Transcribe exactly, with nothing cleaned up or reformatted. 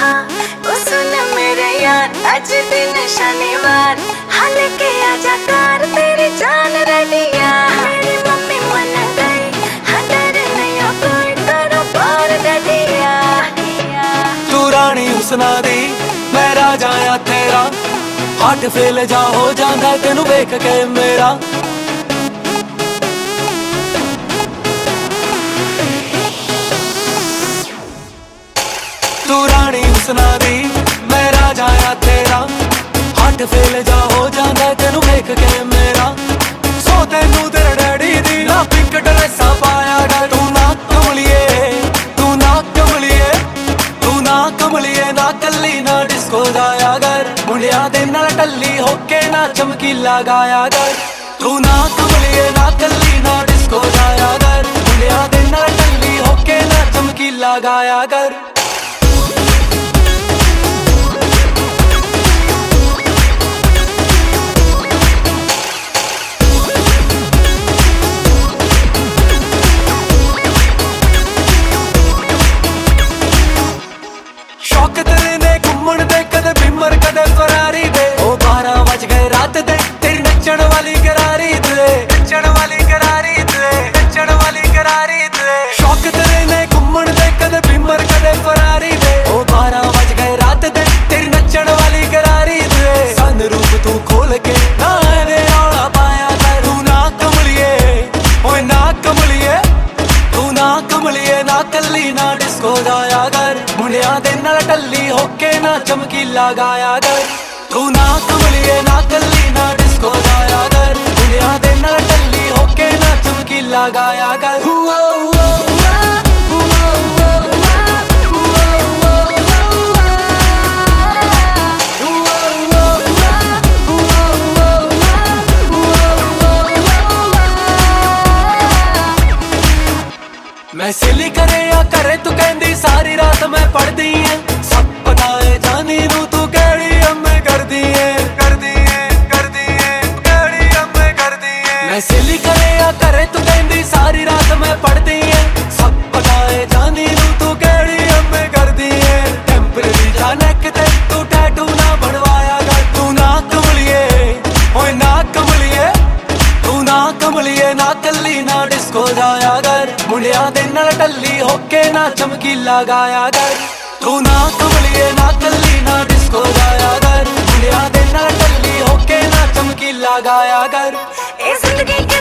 ओ सुन मेरे यार आज दिन शनिवार हाल के आजा कार तेरी जान रडिया मेरी मम्मी मन गई हदर नया कोई करो पार डडिया तू रानी हुस्ना दी मैं राजा आ तेरा हार्ट फेल जा हो जांदा तेनू वेख के मेरा तू रानी हुस्ना दी मैं राजा आ तेरा हार्ट फेल जा हो जांदा तेनू वेख के मेरा सो तेनू तेरे डैडी दी ना पिंक ड्रेसा पाया गा तू ना कमलिए तू ना कमलिए तू ना कमलिए ना कल्ली ना डिस्को जाया कर मुंडिया दे नाल टल्ली होके ना चमकीला गाया कर तू ना कमलिए ना कल्ली ना डिस्को जाया कर मुंडिया दे नाल टल्ली होके ना चमकीला गाया कर मुंडिया दे नाल टल्ली होके ना चमकीला गाया कर तू ना कमलिए ना कल्ली ना डिस्को जाया कर मुंडिया दे नाल टल्ली होके ना चमकीला गाया कर मैं सिली करे या करे तू कहंदी सारी रात मैं पढ़दी है सब पता है जानी नू तू केड़ी अम्मे करदी है करदी है करदी है केड़ी अम्मे करदी है मैं सिली करे या करे तू कहंदी सारी रात मैं पढ़दी है सब पता है जानी नू तू केड़ी अम्मे करदी है टेंपरेरी जाने किते तू टैटू ना बनवाया कर तू ना कमलिए ओए ना कमलिए तू ना कमलिए ना कल्ली ना डिस्को जाया कर मुंडिया दे नाल टल्ली होके ना चमकीला गाया कर तू ना कमलिए ना कल्ली ना डिस्को जाया कर मुंडिया दे नाल टल्ली होके ना चमकीला गाया कर।